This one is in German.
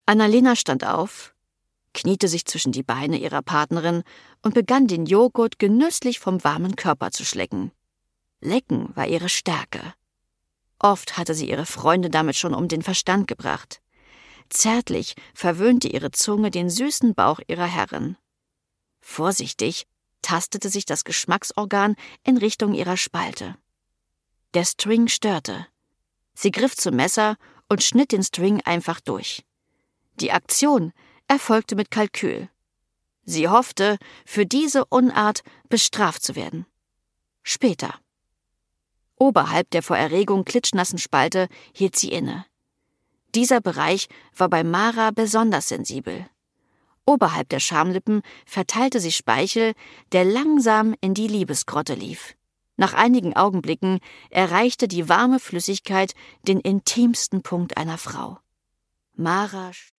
Annalena stand auf, kniete sich zwischen die Beine ihrer Partnerin und begann den Joghurt genüsslich vom warmen Körper zu schlecken. Lecken war ihre Stärke. Oft hatte sie ihre Freunde damit schon um den Verstand gebracht. Zärtlich verwöhnte ihre Zunge den süßen Bauch ihrer Herrin. Vorsichtig tastete sich das Geschmacksorgan in Richtung ihrer Spalte. Der String störte. Sie griff zum Messer und schnitt den String einfach durch. Die Aktion erfolgte mit Kalkül. Sie hoffte, für diese Unart bestraft zu werden. Später. Oberhalb der vor Erregung klitschnassen Spalte hielt sie inne. Dieser Bereich war bei Mara besonders sensibel. Oberhalb der Schamlippen verteilte sich Speichel, der langsam in die Liebesgrotte lief. Nach einigen Augenblicken erreichte die warme Flüssigkeit den intimsten Punkt einer Frau. Mara